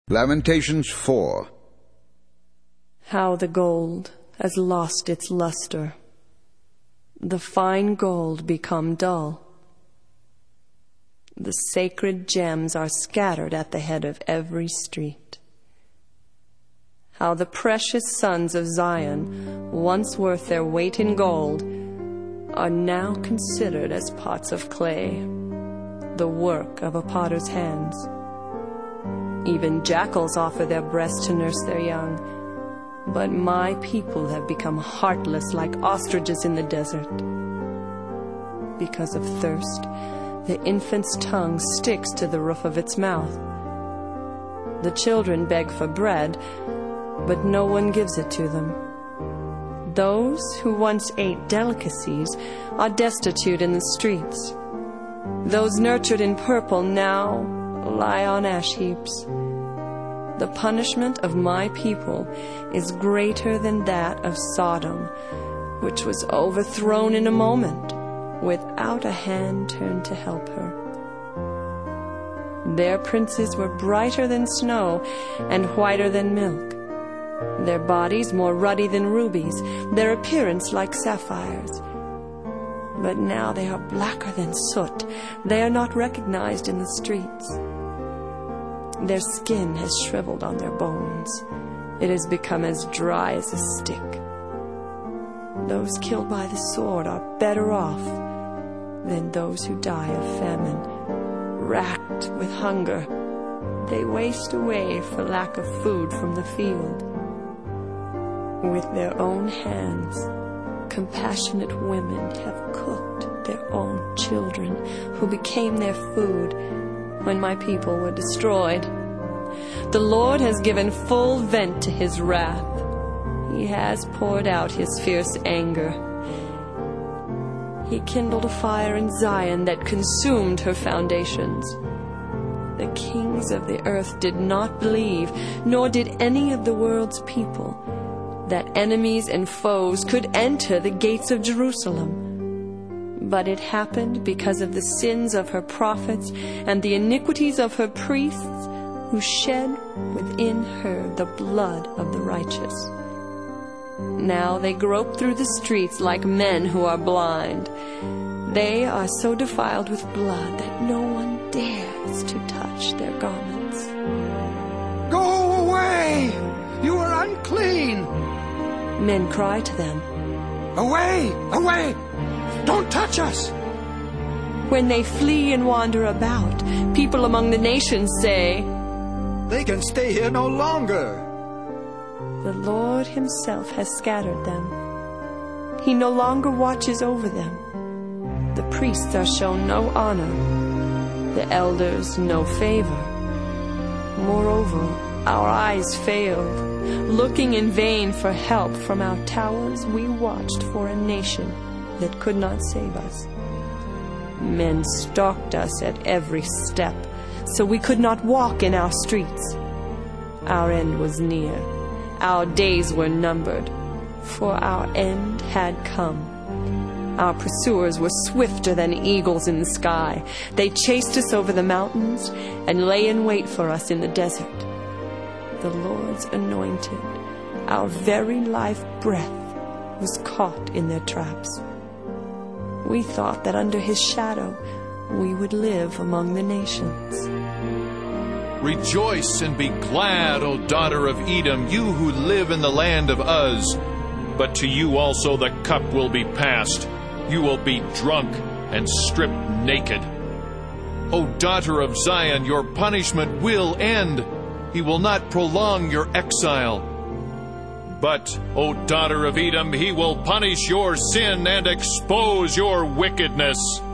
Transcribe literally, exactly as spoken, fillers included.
Lamentations four. How the gold has lost its luster, the fine gold become dull. The sacred gems are scattered at the head of every street. How the precious sons of Zion, once worth their weight in gold, are now considered as pots of clay, the work of a potter's hands. Even jackals offer their breasts to nurse their young, but my people have become heartless like ostriches in the desert. Because of thirst, the infant's tongue sticks to the roof of its mouth. The children beg for bread, but no one gives it to them. Those who once ate delicacies are destitute in the streets. Those nurtured in purple now lie on ash heaps. The punishment of my people is greater than that of Sodom, which was overthrown in a moment, without a hand turned to help her. Their princes were brighter than snow and whiter than milk, their bodies more ruddy than rubies, their appearance like sapphires. But now they are blacker than soot. They are not recognized in the streets. Their skin has shriveled on their bones. It has become as dry as a stick. Those killed by the sword are better off than those who die of famine. Racked with hunger, they waste away for lack of food from the field. With their own hands, compassionate women have cooked their own children, who became their food when my people were destroyed. The Lord has given full vent to his wrath. He has poured out his fierce anger. He kindled a fire in Zion that consumed her foundations. The kings of the earth did not believe, nor did any of the world's people, that enemies and foes could enter the gates of Jerusalem. But it happened because of the sins of her prophets and the iniquities of her priests, who shed within her the blood of the righteous. Now they grope through the streets like men who are blind. They are so defiled with blood that no one dares to touch their garments. Go away! You are unclean! Men cry to them, Away! Away! Don't touch us! When they flee and wander about, people among the nations say, They can stay here no longer. The Lord himself has scattered them. He no longer watches over them. The priests are shown no honor, the elders no favor. Moreover, our eyes failed. Looking in vain for help from our towers, we watched for a nation that could not save us. Men stalked us at every step, so we could not walk in our streets. Our end was near. Our days were numbered, for our end had come. Our pursuers were swifter than eagles in the sky. They chased us over the mountains and lay in wait for us in the desert. The Lord's anointed, our very life breath, was caught in their traps. We thought that under his shadow we would live among the nations. Rejoice and be glad, O daughter of Edom, you who live in the land of Uz. But to you also the cup will be passed. You will be drunk and stripped naked. O daughter of Zion, your punishment will end. He will not prolong your exile. But, O daughter of Edom, he will punish your sin and expose your wickedness.